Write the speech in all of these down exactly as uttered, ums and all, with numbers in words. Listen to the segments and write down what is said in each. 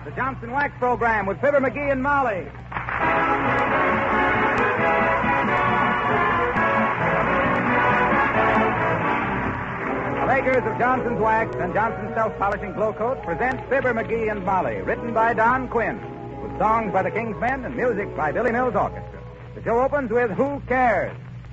the Johnson Wax Program with Fibber McGee and Molly. The makers of Johnson's Wax and Johnson's Self-Polishing Glow Coat present Fibber McGee and Molly, written by Don Quinn, with songs by the King's Men and music by Billy Mills Orchestra. The show opens with Who Cares?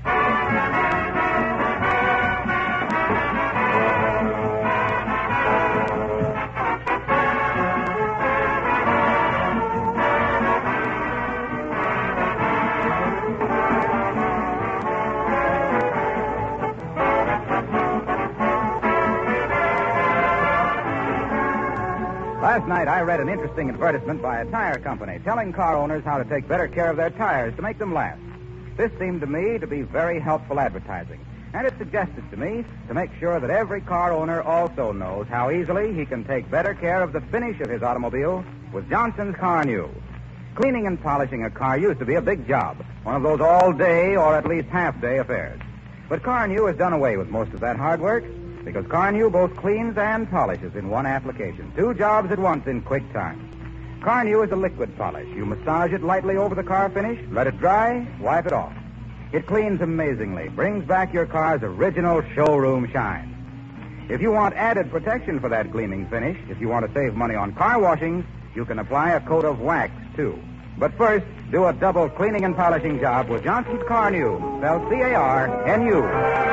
Last night, I read an interesting advertisement by a tire company telling car owners how to take better care of their tires to make them last. This seemed to me to be very helpful advertising, and it suggested to me to make sure that every car owner also knows how easily he can take better care of the finish of his automobile with Johnson's Car New. Cleaning and polishing a car used to be a big job, one of those all-day or at least half-day affairs. But Car New has done away with most of that hard work, because Car New both cleans and polishes in one application. Two jobs at once in quick time. Car New is a liquid polish. You massage it lightly over the car finish, let it dry, wipe it off. It cleans amazingly, brings back your car's original showroom shine. If you want added protection for that gleaming finish, if you want to save money on car washings, you can apply a coat of wax, too. But first, do a double cleaning and polishing job with Johnson's Car New, spelled C A R N U.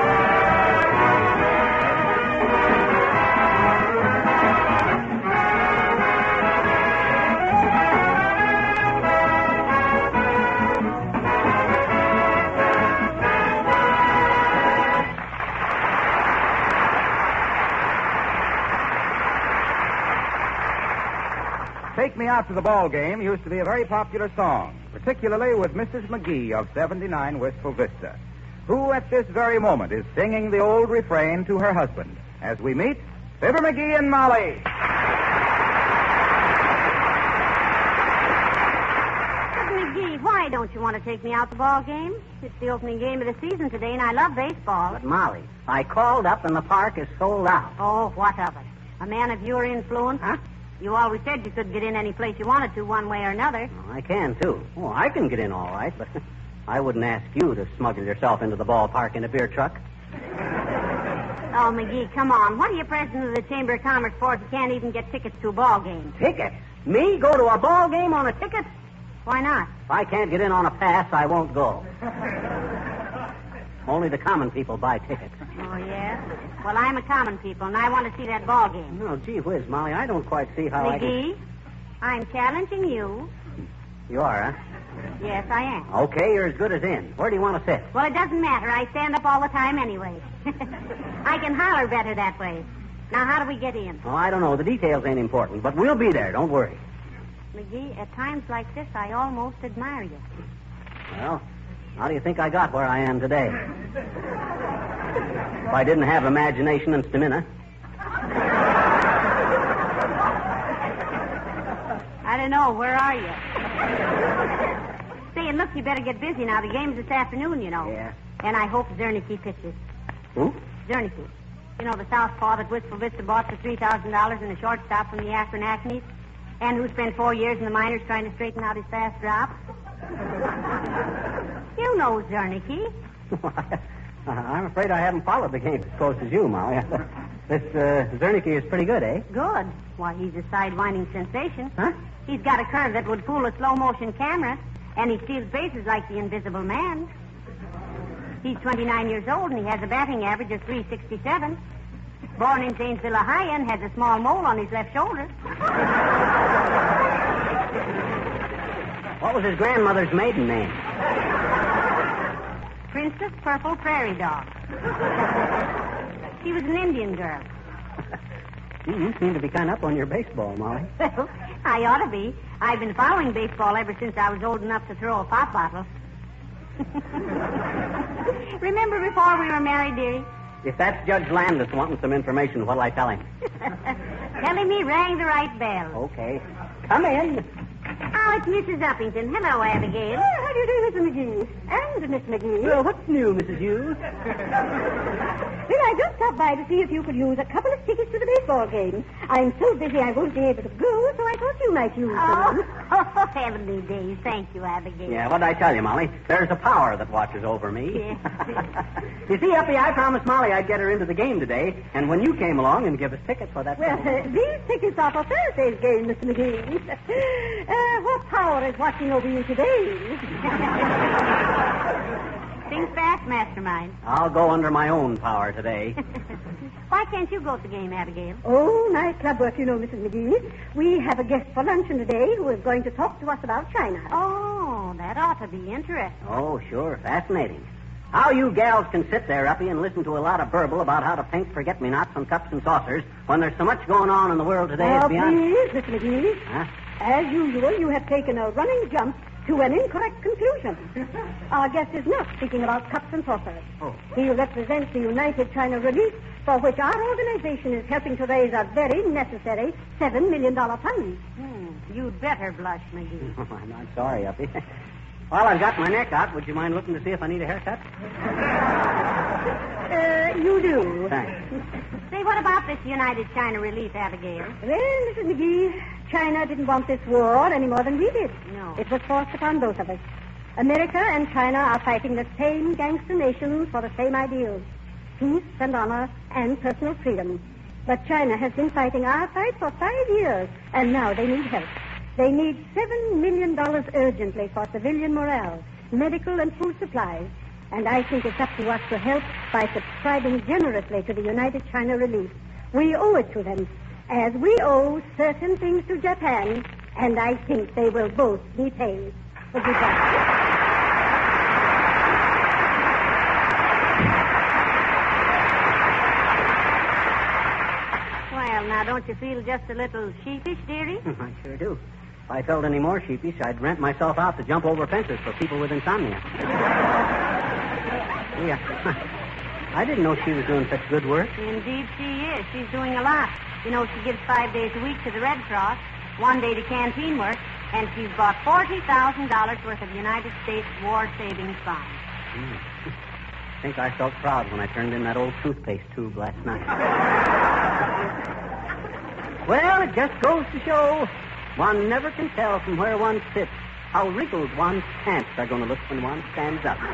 Take Me Out to the Ball Game used to be a very popular song, particularly with Missus McGee of seventy-nine Wistful Vista, who at this very moment is singing the old refrain to her husband as we meet Fibber McGee and Molly. McGee, why don't you want to take me out to the ball game? It's the opening game of the season today, and I love baseball. But, Molly, I called up and the park is sold out. Oh, what of it? A man of your influence? Huh? You always said you could get in any place you wanted to, one way or another. Well, I can, too. Oh, I can get in all right, but I wouldn't ask you to smuggle yourself into the ballpark in a beer truck. Oh, McGee, come on. What are you president of the Chamber of Commerce for if you can't even get tickets to a ball game? Tickets? Me go to a ball game on a ticket? Why not? If I can't get in on a pass, I won't go. Only the common people buy tickets. Oh, yeah? Well, I'm a common people, and I want to see that ball game. No, gee whiz, Molly, I don't quite see how I can... McGee, I'm challenging you. You are, huh? Yes, I am. Okay, you're as good as in. Where do you want to sit? Well, it doesn't matter. I stand up all the time anyway. I can holler better that way. Now, how do we get in? Oh, I don't know. The details ain't important, but we'll be there. Don't worry. McGee, at times like this, I almost admire you. Well, how do you think I got where I am today? If I didn't have imagination and stamina. I don't know. Where are you? Say, and look, you better get busy now. The game's this afternoon, you know. Yeah. And I hope Zernicke pitches. Who? Zernicke. You know, the southpaw that Wistful Vista bought for three thousand dollars and a shortstop from the Akron Acmes, and who spent four years in the minors trying to straighten out his fast drop. You know Zernicke. I'm afraid I haven't followed the game as close as you, Molly. This uh, Zernicke is pretty good, eh? Good. Why, he's a sidewinding sensation. Huh? He's got a curve that would fool a slow-motion camera, and he steals bases like the Invisible Man. He's twenty-nine years old, and he has a batting average of three sixty-seven. Born in Zanesville, Ohio, and has a small mole on his left shoulder. What was his grandmother's maiden name? Princess Purple Prairie Dog. She was an Indian girl. Gee, you seem to be kind of up on your baseball, Molly. Well, I ought to be. I've been following baseball ever since I was old enough to throw a pop bottle. Remember before we were married, dearie? If that's Judge Landis wanting some information, what'll I tell him? Tell him he rang the right bell. Okay. Come in. Oh, it's Missus Uppington. Hello, Abigail. Oh, how do you do, Mister McGee? And Miss McGee. Well, what's new, Missus Hughes? Well, I just stopped by to see if you could use a couple of tickets to the baseball game. I'm so busy I won't be able to go, so I thought you might use them. Oh, heavenly days. Thank you, Abigail. Yeah, what did I tell you, Molly? There's a power that watches over me. Yeah. You see, Uppy, I promised Molly I'd get her into the game today, and when you came along and give us tickets for that... Well, uh, these tickets are for Thursday's game, Mister McGee. uh, what power is watching over you today? Think fast, Mastermind. I'll go under my own power today. Why can't you go to the game, Abigail? Oh, nice club work, you know, Missus McGee. We have a guest for luncheon today who is going to talk to us about China. Oh, that ought to be interesting. Oh, sure. Fascinating. How you gals can sit there, Uppy, and listen to a lot of burble about how to paint forget-me-nots on cups and saucers when there's so much going on in the world today. Now, it's beyond... please, Mister McGee. Huh? As usual, you have taken a running jump to an incorrect conclusion. Our guest is not speaking about cups and saucers. Oh. He represents the United China Relief, for which our organization is helping to raise a very necessary seven million dollars fund. Hmm. You'd better blush, McGee. Oh, I'm not sorry, Uppy. While I've got my neck out, would you mind looking to see if I need a haircut? Uh, you do. Thanks. Say, what about this United China Relief, Abigail? Well, Missus McGee, China didn't want this war any more than we did. No. It was forced upon both of us. America and China are fighting the same gangster nations for the same ideals. Peace and honor and personal freedom. But China has been fighting our fight for five years, and now they need help. They need seven million dollars urgently for civilian morale, medical and food supplies. And I think it's up to us to help by subscribing generously to the United China Relief. We owe it to them, as we owe certain things to Japan, and I think they will both be paid. Goodbye. Well, now, don't you feel just a little sheepish, dearie? I sure do. If I felt any more sheepish, I'd rent myself out to jump over fences for people with insomnia. Yeah. I didn't know she was doing such good work. Indeed she is. She's doing a lot. You know, she gives five days a week to the Red Cross, one day to canteen work, and she's bought forty thousand dollars worth of United States War Savings Bonds. Mm. I think I felt proud when I turned in that old toothpaste tube last night. Well, it just goes to show one never can tell from where one sits how wrinkled one's pants are going to look when one stands up.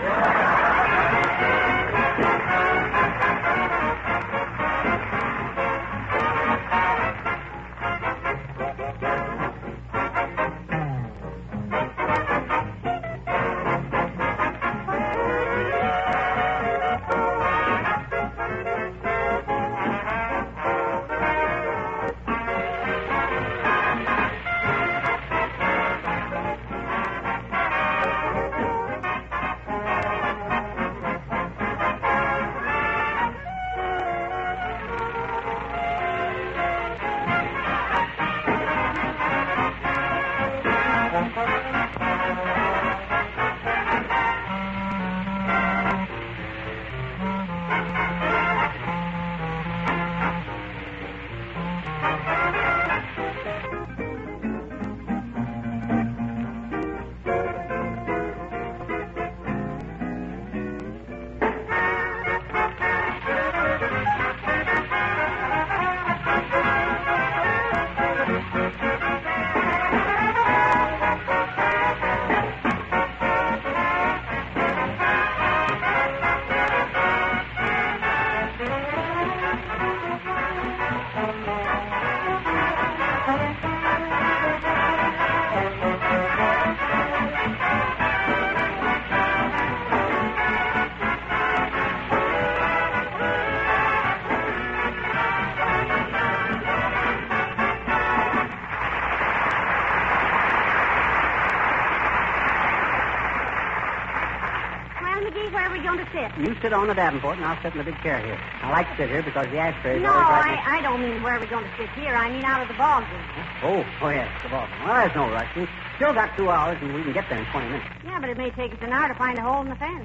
You sit on the Davenport, and I'll sit in the big chair here. I like to sit here because the ashtray is No, always right I, I don't mean where are we going to sit here. I mean out of the ball game. Oh, oh, yes, the ball game. Well, there's no rush. We've still got two hours, and we can get there in twenty minutes. Yeah, but it may take us an hour to find a hole in the fence.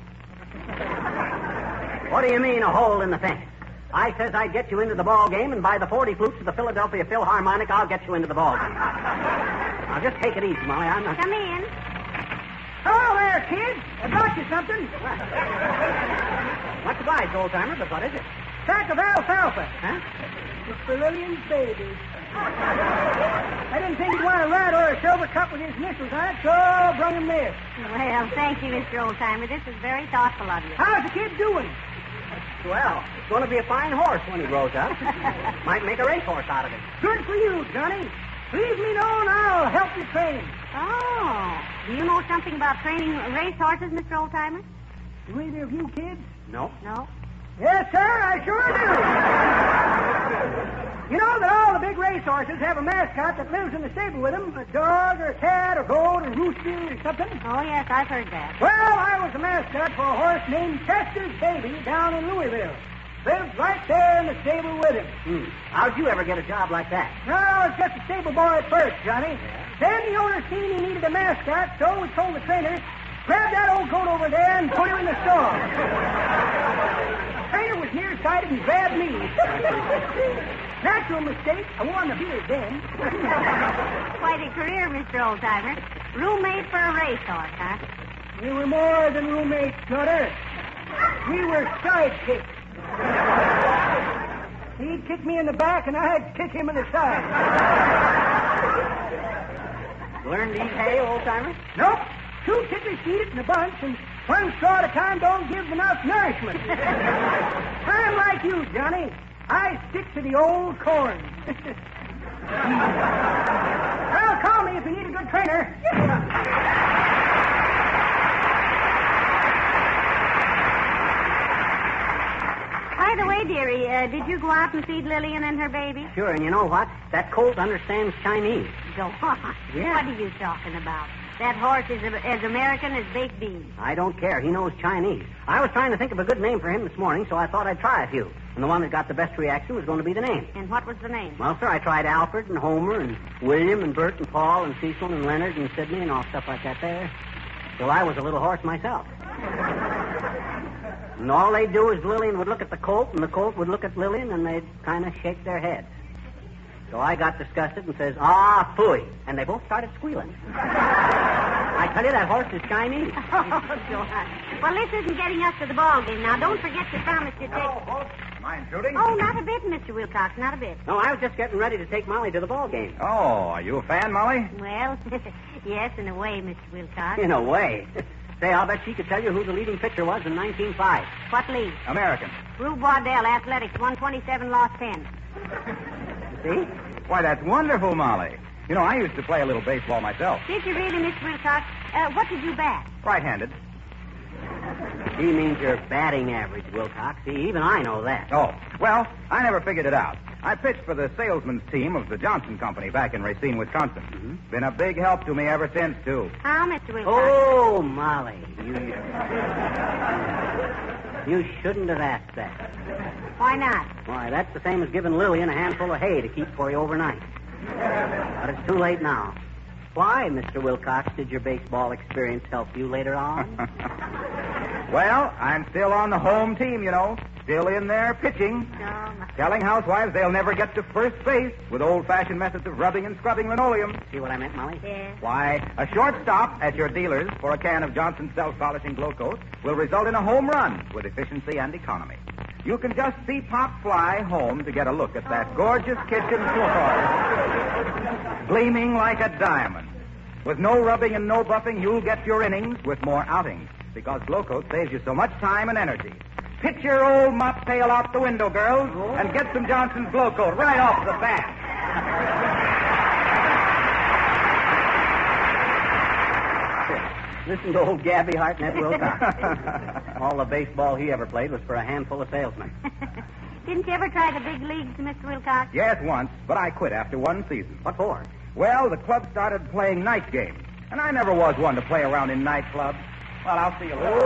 What do you mean, a hole in the fence? I says I'd get you into the ball game, and by the forty flutes of the Philadelphia Philharmonic, I'll get you into the ball game. Now, just take it easy, Molly. I'm not... Come in. Hello there, kids. I brought you something. Much obliged, old-timer, but what is it? Sack of alfalfa. Huh? It's for Lillian's baby. I didn't think he'd want a red or a silver cup with his initials on it, so I brung him this. Well, thank you, Mister Oldtimer. This is very thoughtful of you. How's the kid doing? Well, it's going to be a fine horse when he grows up. Might make a racehorse out of it. Good for you, Johnny. Leave me know and I'll help you train. Oh. Do you know something about training race horses, Mister Oldtimer? Do either of you kids? No. No. Yes, sir, I sure do. You know that all the big racehorses have a mascot that lives in the stable with them, a dog or a cat or goat or rooster or something. Oh, yes, I've heard that. Well, I was a mascot for a horse named Chester's Baby down in Louisville. Lived right there in the stable with him. Hmm. How'd you ever get a job like that? No, I was just a stable boy at first, Johnny. Yeah? Then the owner seen he needed a mascot, so we told the trainer, grab that old goat over there and put him in the stall. The trainer was nearsighted and grabbed me. Natural mistake. I won the beer then. Quite a career, Mister Oldtimer. Roommate for a racehorse, huh? We were more than roommates, Nutter. We were sidekicks. He'd kick me in the back, and I'd kick him in the side. Learn to eat hay, Oldtimer? Nope. Two ticklish eat it in a bunch, and one straw at a time don't give enough nourishment. I'm like you, Johnny. I stick to the old corn. Well, call me if you need a good trainer. By the way, dearie, uh, did you go out and feed Lillian and her baby? Sure, and you know what? That colt understands Chinese. Go on. Yeah. What are you talking about? That horse is a, as American as baked beans. I don't care. He knows Chinese. I was trying to think of a good name for him this morning, so I thought I'd try a few. And the one that got the best reaction was going to be the name. And what was the name? Well, sir, I tried Alfred and Homer and William and Bert and Paul and Cecil and Leonard and Sidney and all stuff like that there. Till I was a little horse myself. And all they'd do is Lillian would look at the colt, and the colt would look at Lillian, and they'd kind of shake their heads. So I got disgusted and says, ah, phooey. And they both started squealing. I tell you, that horse is Chinese. Oh, go on. Well, this isn't getting us to the ball game. Now, don't forget your promise to take... Am I intruding? Oh, not a bit, Mister Wilcox, not a bit. No, I was just getting ready to take Molly to the ball game. Oh, are you a fan, Molly? Well, yes, in a way, Mister Wilcox. In a way. Say, I'll bet she could tell you who the leading pitcher was in nineteen oh five. What league? American. Rube Waddell, Athletics, one twenty-seven, lost ten. See? Why, that's wonderful, Molly. You know, I used to play a little baseball myself. Did you really, Mister Wilcox? Uh, what did you bat? Right-handed. She means your batting average, Wilcox. See, even I know that. Oh, well, I never figured it out. I pitched for the salesman's team of the Johnson Company back in Racine, Wisconsin. Mm-hmm. Been a big help to me ever since, too. How, Mister Wilcox? Oh, Molly. You, you shouldn't have asked that. Why not? Why, that's the same as giving Lillian a handful of hay to keep for you overnight. But it's too late now. Why, Mister Wilcox, did your baseball experience help you later on? Well, I'm still on the home team, you know. Still in there pitching. No, my... Telling housewives they'll never get to first base with old-fashioned methods of rubbing and scrubbing linoleum. See what I meant, Molly? Yes. Why, a short stop at your dealer's for a can of Johnson's self-polishing glow coat will result in a home run with efficiency and economy. You can just see Pop fly home to get a look at that gorgeous kitchen floor, gleaming like a diamond. With no rubbing and no buffing, you'll get your innings with more outings, because Glow Coat saves you so much time and energy. Pitch your old mop pail out the window, girls, and get some Johnson's Glow Coat right off the bat. Listen to old Gabby Hartnett Wilcox. All the baseball he ever played was for a handful of salesmen. Didn't you ever try the big leagues, Mister Wilcox? Yes, once, but I quit after one season. What for? Well, the club started playing night games, and I never was one to play around in nightclubs. Well, I'll see you later.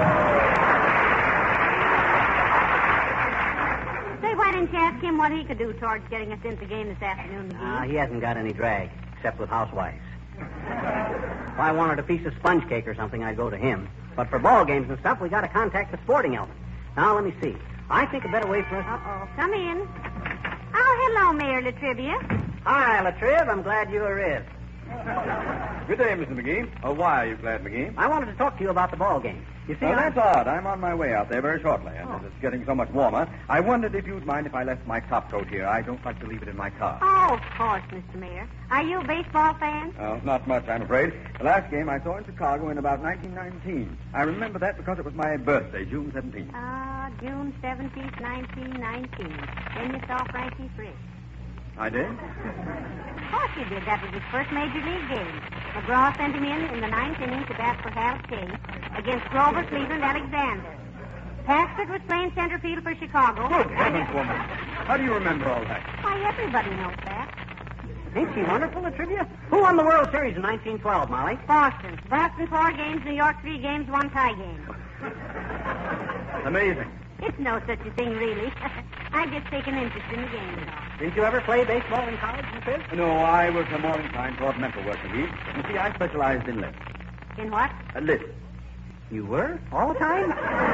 Say, why didn't you ask him what he could do towards getting us into the game this afternoon? Ah, uh, he hasn't got any drag, except with housewives. If I wanted a piece of sponge cake or something, I'd go to him. But for ball games and stuff, we got to contact the sporting element. Now, let me see. I think a better way for us... Uh-oh. Come in. Oh, hello, Mayor Latrivia. Hi, Latriv. I'm glad you are in. Good day, Mister McGee. Oh, why are you glad, McGee? I wanted to talk to you about the ball game. You see, Oh, I- that's odd. I'm on my way out there very shortly, and Oh. as it's getting so much warmer, I wondered if you'd mind if I left my top coat here. I don't like to leave it in my car. Oh, of course, Mister Mayor. Are you a baseball fan? Oh, not much, I'm afraid. The last game I saw in Chicago in about nineteen nineteen. I remember that because it was my birthday, June seventeenth. Ah, June seventeenth, nineteen nineteen. Then you saw Frankie Frisch. I did? Of course you did. That was his first major league game. McGraw sent him in in the ninth inning to bat for Hal Chase against Grover Cleveland Alexander. Paxton was playing center field for Chicago. Good heavens, woman. How do you remember all that? Why, everybody knows that. Ain't she wonderful, the trivia? Who won the World Series in nineteen twelve, Molly? Boston. Boston four games, New York three games, one tie game. Amazing. It's no such a thing, really. I just take an interest in the game, you know. Didn't you ever play baseball in college, Miss Fizz? No, I was a more inclined toward mental work, McGee. You see, I specialized in lit. In what? Uh, lit. You were? All the time?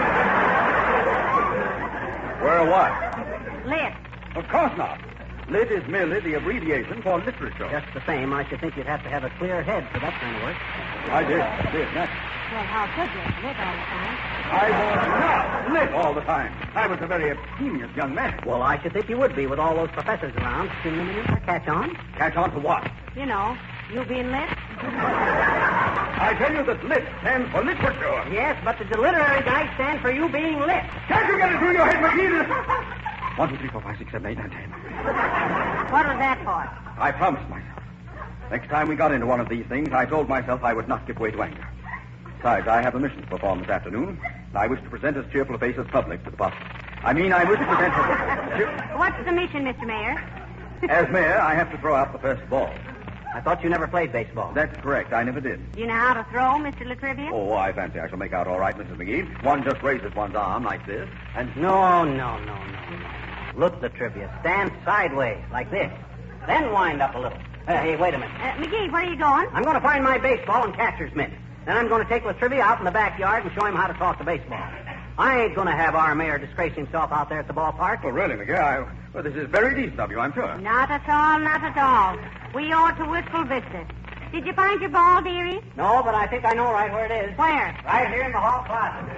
Where or what? Lit. Of course not. Lit is merely the abbreviation for literature. Just the same, I should think you'd have to have a clear head for that kind of work. I did. I did. That's Well, how could you? Lit all the time. I was not lit all the time. I was a very abstemious young man. Well, I should think you would be with all those professors around. Seen them in your catch on? Catch on to what? You know, you being lit. I tell you that lit stands for literature. Yes, but the literary guys stand for you being lit. Can't you get it through your head, McGee? One, two, three, four, five, six, seven, eight, nine, ten. What was that for? I promised myself. Next time we got into one of these things, I told myself I would not give way to anger. Besides, I have a mission to perform this afternoon. I wish to present as cheerful a face as public to the boss. I mean, I wish to present... What's the mission, Mister Mayor? As mayor, I have to throw out the first ball. I thought you never played baseball. That's correct. I never did. Do you know how to throw, Mister Latrivia? Oh, I fancy I shall make out all right, Missus McGee. One just raises one's arm like this, and... No, no, no, no, no. Look, the trivia. Stand sideways, like this. Then wind up a little. Uh, hey, wait a minute. Uh, McGee, where are you going? I'm going to find my baseball and catcher's mitt. Then I'm going to take Latrivia out in the backyard and show him how to toss the baseball. I ain't going to have our mayor disgrace himself out there at the ballpark. Oh, really, McGee? I... Well, this is very decent of you, I'm sure. Not at all, not at all. We owe it to wistful Vista. Did you find your ball, dearie? No, but I think I know right where it is. Where? Right here in the hall closet.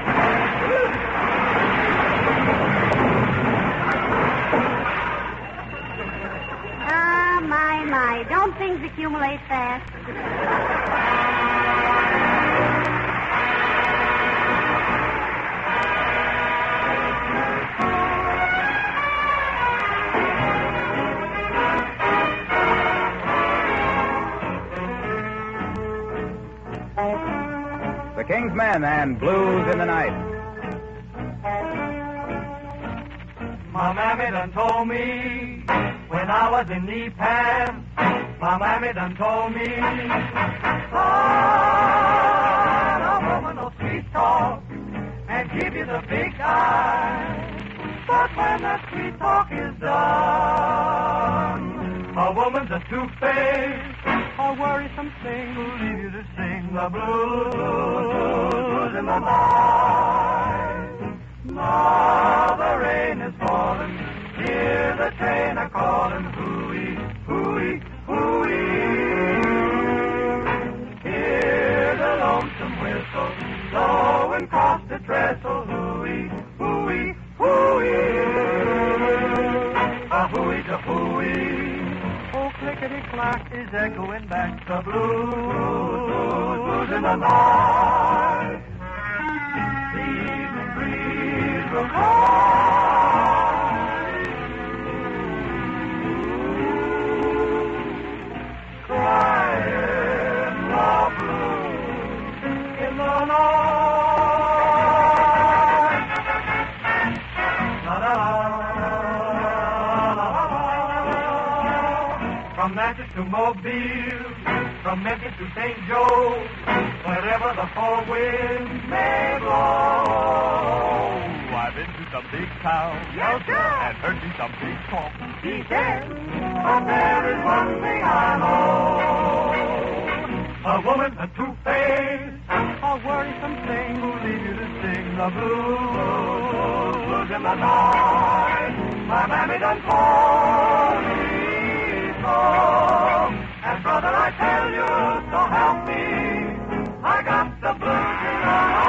Ah, my, my. Don't things accumulate fast? The King's Men and Blues in the Night. My mammy done told me when I was in knee pads. My mammy done told me, son, a woman will sweet talk and give you the big eye. But when that sweet talk is done, a woman's a two-faced, a worrisome thing who'll leave you to sing the blues in the night. Now the rain is falling, hear the train a calling, hooey, hooey, hooey. Hear the lonesome whistle, blowing across the trestle, hooey, hooey, hooey. A hooey's a hooey. Oh, clickety-clack is echoing back the blues, blues, blues in the night. The evening breeze will cry, crying the blues in the night. La la la la la la. From Memphis to Mobile, from Memphis to Saint Joe, wherever the four winds may blow. I've been to some big towns, yes, sir, and heard me some big talk. He said, but there is one thing I know. A woman's a two-faced, a worrisome thing who'll leave you to sing the blues, blues in the night. My mammy done told me so, and brother, I tell you, so help me. I got the blues, you know.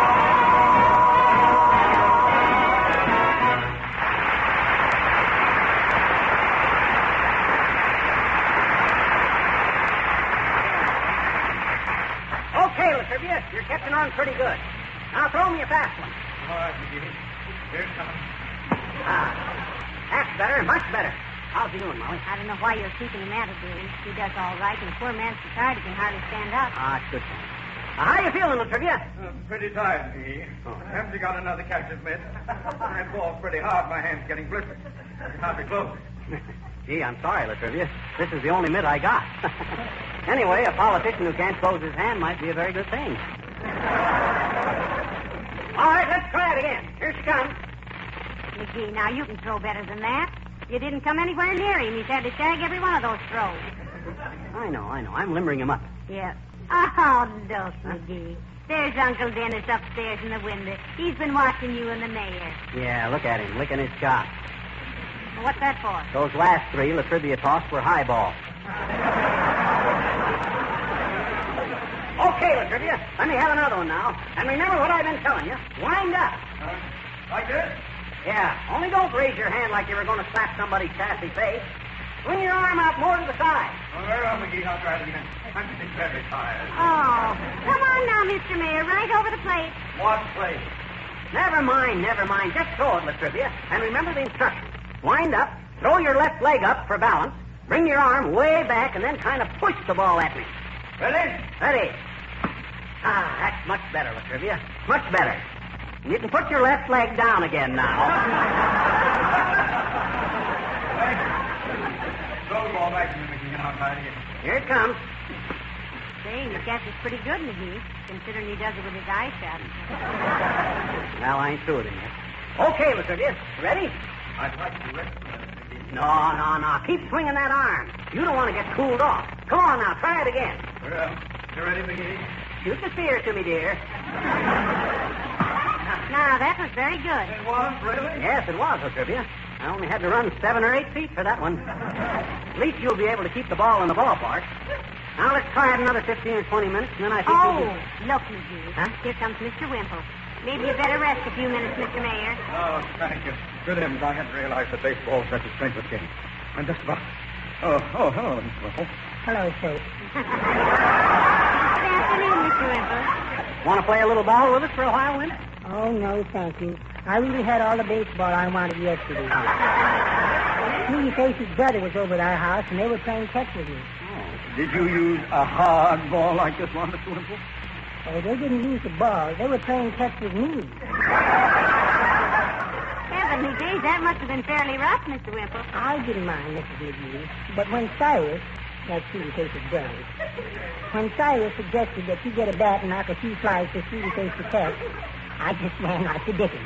Okay, Latrivia, you're catching on pretty good. Now throw me a fast one. All right, McGee. Here it comes. Ah, that's better, much better. How's he doing, Molly? I don't know why you're keeping him at it, dearie. He does all right, and the poor man's so tired he can hardly stand up. Ah, it's good. Now, how you feeling, Latrivia? Uh, pretty tired, McGee. Oh. Haven't you got another catcher's mitt? That ball's pretty hard. My hand's getting blistered. I can't be close. Gee, I'm sorry, Latrivia. This is the only mitt I got. Anyway, a politician who can't close his hand might be a very good thing. All right, let's try it again. Here she comes. McGee, now you can throw better than that. You didn't come anywhere near him. He's had to shag every one of those throws. I know, I know. I'm limbering him up. Yeah. Oh, look, McGee. There's Uncle Dennis upstairs in the window. He's been watching you and the mayor. Yeah, look at him, licking his chops. Well, what's that for? Those last three Latrivia tossed were high balls. Okay, Latrivia, let me have another one now. And remember what I've been telling you. Wind up. Uh, like this? Yeah, only don't raise your hand like you were going to slap somebody's sassy face. Swing your arm out more to the side. Oh, very well, McGee. I'll try it again. I'm getting very tired. Oh, come on now, Mister Mayor. Right over the plate. What place? Never mind, never mind. Just throw it, Latrivia. And remember the instructions. Wind up, throw your left leg up for balance, bring your arm way back, and then kind of push the ball at me. Ready? Ready. Ah, that's much better, Latrivia. Much better. You can put your left leg down again now. Throw the ball back to me, McGee, and I'll try it again. Here it comes. Say, he catches pretty good, McGee, considering he does it with his eyes shut. Well, I ain't through with him yet. Okay, Latrivia. Ready? I'd like to rest a minute, McGee. No, no, no. Keep swinging that arm. You don't want to get cooled off. Come on now, try it again. Well, you ready, McGee? Shoot the spear to me, dear. Now, that was very good. It was, really? Yes, it was, Latrivia. I only had to run seven or eight feet for that one. At least you'll be able to keep the ball in the ballpark. Now let's try it another fifteen or twenty minutes, and then I think Oh, we'll be... look, McGee. Huh? Here comes Mister Wimple. Maybe you better rest a few minutes, Mister Mayor. Oh, thank you. Good heavens, I hadn't realized that baseball was such a strenuous game. I'm just about... Oh, oh, hello, Mister Wimple. Hello, sir. Good afternoon, Mister Wimple. Want to play a little ball with us for a while, Wimp? Oh, no, thank you. I really had all the baseball I wanted yesterday. Sweetie Face's brother was over at our house, and they were playing catch with me. Did you use a hard ball like this one, Mister Wimple? Oh, they didn't use the ball. They were playing catch with me. Heavenly days, that must have been fairly rough, Mister Wimple. I didn't mind, Missus McGee. But when Cyrus, that's Sweetie Face's brother, when Cyrus suggested that he get a bat and knock a few flies for Sweetie Face to catch, I just ran like the dickens.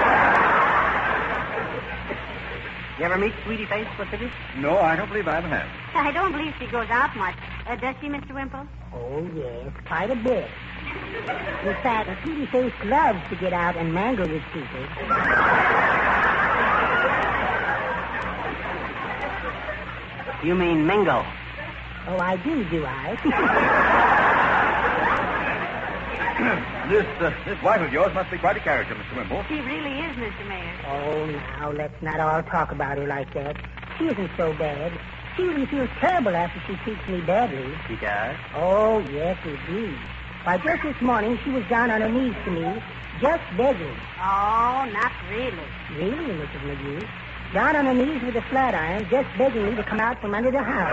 You ever meet Sweetie Face, Latrivia? No, I don't believe I ever have. I don't believe she goes out much. Uh, does she, Mister Wimple? Oh, yes, quite a bit. In fact, Sweetie Face loves to get out and mangle with people. You mean mingle. Oh, I do, do I? this, uh, this wife of yours must be quite a character, Mister Wimple. She really is, Mister Mayor. Oh, now, let's not all talk about her like that. She isn't so bad. She really feels terrible after she treats me badly. She does? Oh, yes, indeed. Why, just this morning, she was down on her knees to me, just begging. Oh, not really. Really, Missus McGee? Down on her knees with a flat iron, just begging me to come out from under the house.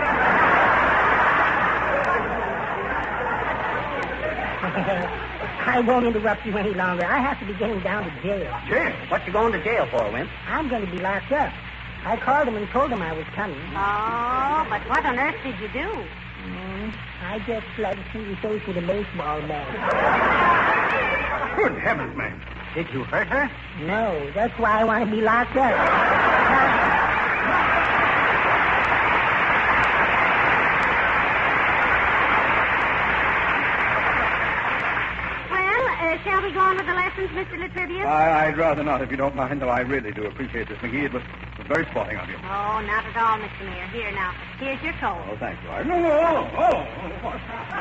I won't interrupt you any longer. I have to be getting down to jail. Jail? What you going to jail for, Wimp? I'm going to be locked up. I called him and told him I was coming. Oh, but what on earth did you do? Mm, I just slugged Sweetie Face with a baseball bat. Good heavens, man. Did you hurt her? No, that's why I want to be locked up. Shall we go on with the lessons, Mister Latrivia? I, I'd rather not, if you don't mind, though I really do appreciate this, McGee. It was, it was very sporting of you. Oh, not at all, Mister Mayor. Here, now. Here's your coat. Oh, thank you. I, no, no, oh, oh, oh.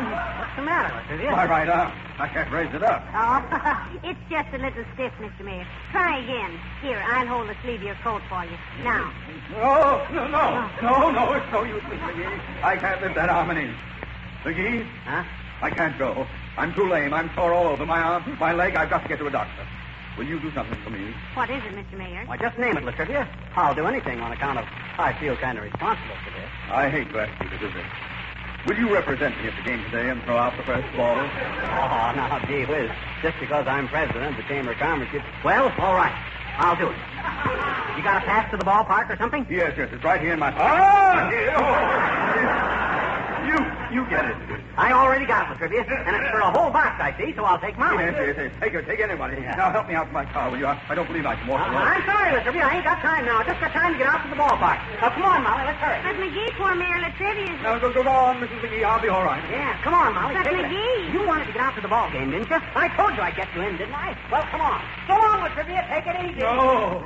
the matter, Latrivia? My right arm. I can't raise it up. Oh, it's just a little stiff, Mister Mayor. Try again. Here, I'll hold the sleeve of your coat for you. Now. No, no, no. No, no, it's no use, Miss McGee. I can't lift that arm an inch. McGee? Huh? I can't go. I'm too lame. I'm sore all over. My arm, my leg. I've got to get to a doctor. Will you do something for me? What is it, Mister Mayor? Why, just name it, Latrivia. I'll do anything on account of I feel kind of responsible for this. I hate to ask you to do this. Will you represent me at the game today and throw out the first ball? Oh, now, gee whiz. Just because I'm president of the Chamber of Commerce, you... Well, all right. I'll do it. You got a pass to the ballpark or something? Yes, yes. It's right here in my... Ah! You, you get it. I already got it, Latrivia. And it's for a whole box, I see, so I'll take mine. Yes, yes, yes. Take her. Take anybody. Yeah. Now, help me out to my car, will you? I, I don't believe I can walk Uh, alone. I'm sorry, Latrivia. I ain't got time now. Just got time to get out to the ballpark. Now, come on, Molly. Let's hurry. But McGee, poor Mayor Latrivia is... Now, go, go, go on, Missus McGee. I'll be all right. Yeah, come on, Molly. But Take it. McGee. You wanted to get out to the ball game, didn't you? I told you I'd get you in, didn't I? Well, come on. So long, Latrivia. Take it easy. No.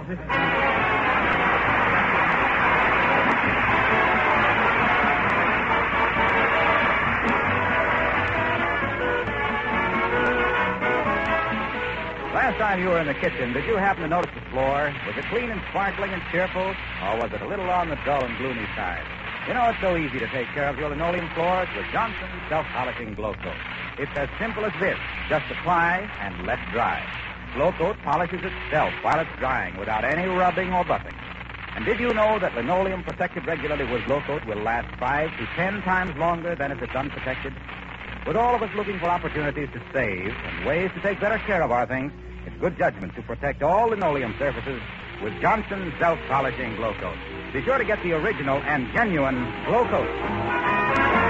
Last time you were in the kitchen, did you happen to notice the floor? Was it clean and sparkling and cheerful? Or was it a little on the dull and gloomy side? You know, it's so easy to take care of your linoleum floors with Johnson's self-polishing Glow Coat. It's as simple as this. Just apply and let dry. Glow Coat polishes itself while it's drying without any rubbing or buffing. And did you know that linoleum protected regularly with Glow Coat will last five to ten times longer than if it's unprotected? With all of us looking for opportunities to save and ways to take better care of our things, it's good judgment to protect all linoleum surfaces with Johnson's self-polishing Glow Coat. Be sure to get the original and genuine Glow Coat.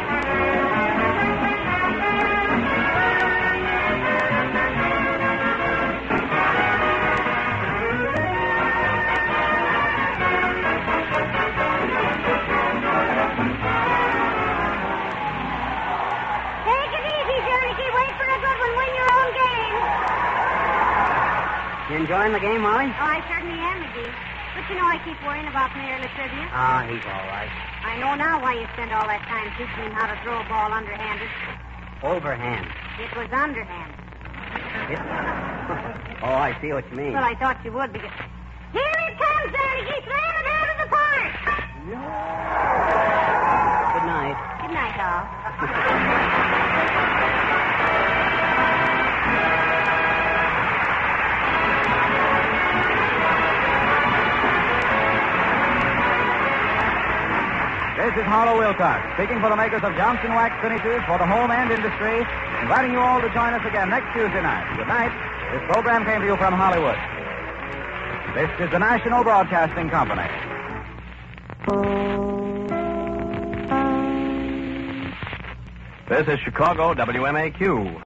Take it easy, Jernicky. Wait for a good one. Win your own game. You enjoying the game, Molly? Oh, I certainly am, McGee. But you know, I keep worrying about Mayor Latrivia. Ah, he's all right. I know now why you spent all that time teaching him how to throw a ball underhanded. Overhand. It was underhand. It... oh, I see what you mean. Well, I thought you would because... Here it comes, Jernicky. Slam it out of the park. Good night. Good night, all. This is Harlow Wilcox, speaking for the makers of Johnson Wax Finishes for the home and industry, inviting you all to join us again next Tuesday night. Good night. This program came to you from Hollywood. This is the National Broadcasting Company. This is Chicago W M A Q.